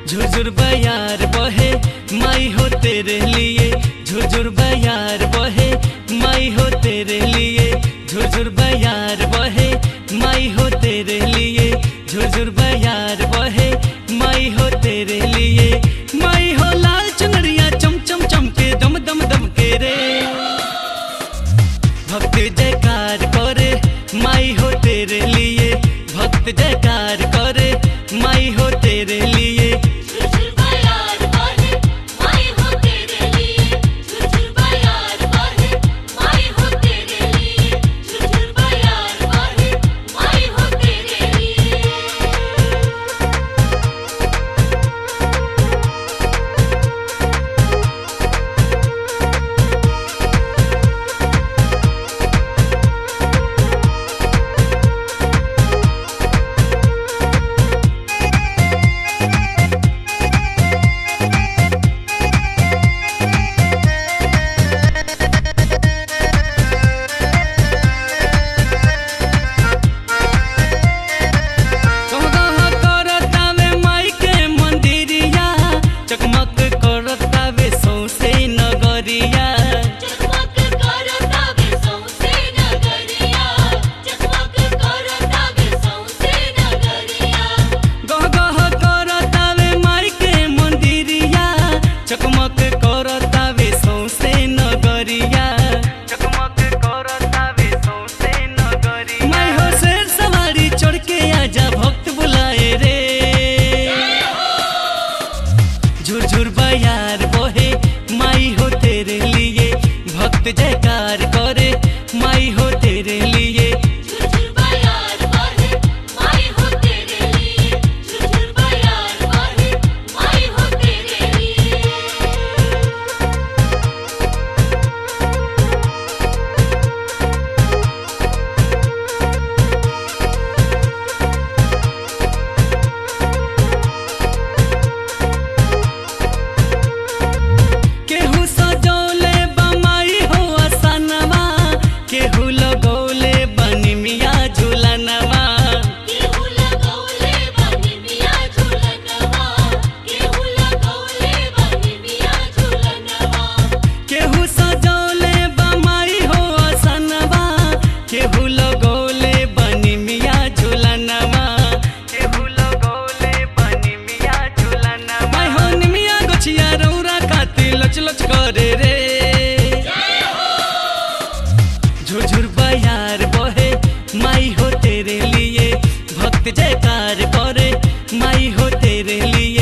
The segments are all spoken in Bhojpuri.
झुरझुर बयार बहे माई हो तेरे लिए, झुरझुर बयार बहे माई हो तेरे लिए, झुरझुर बयार बहे माई हो तेरे लिए, झुरझुर बयार बहे माई हो तेरे लिए। माई हो लाल चुनरिया चम चम चमके दम दम दम के रे, भक्त जयकार करे माई हो तेरे लिए, भक्त जयकार करे माई हो तेरे लिए। झुरझुर बयार बहे माई हो तेरे लिए, भक्त जयकार करे माई हो तेरे लिए। झुरझुर बयार बहे माई हो तेरे लिए, भक्त जयकार करे माई हो तेरे लिए।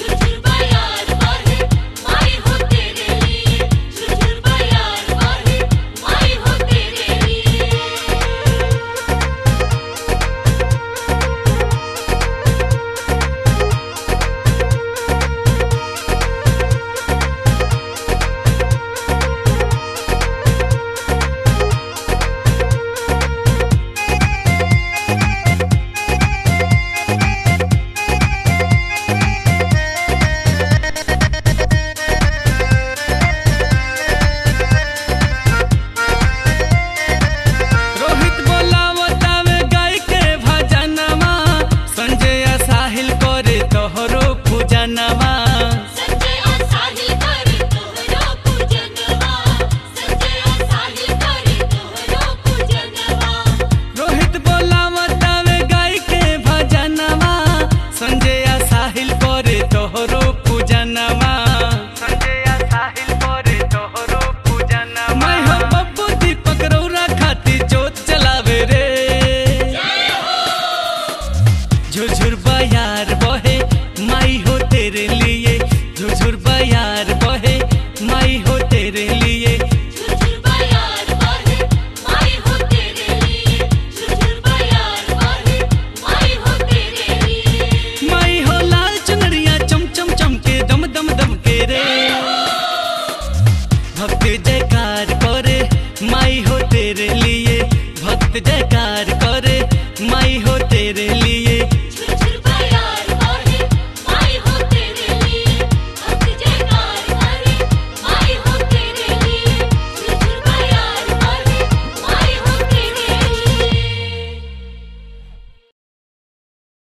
झुरझुर बयार बहे माई हो तेरे लिए, झुरझुर बयार बहे माई हो तेरे लिए। माई हो लाल चुनरिया चम चम चमके दम दम दम के रे, भक्त जयकार करे माई हो तेरे लिए, भक्त जयकार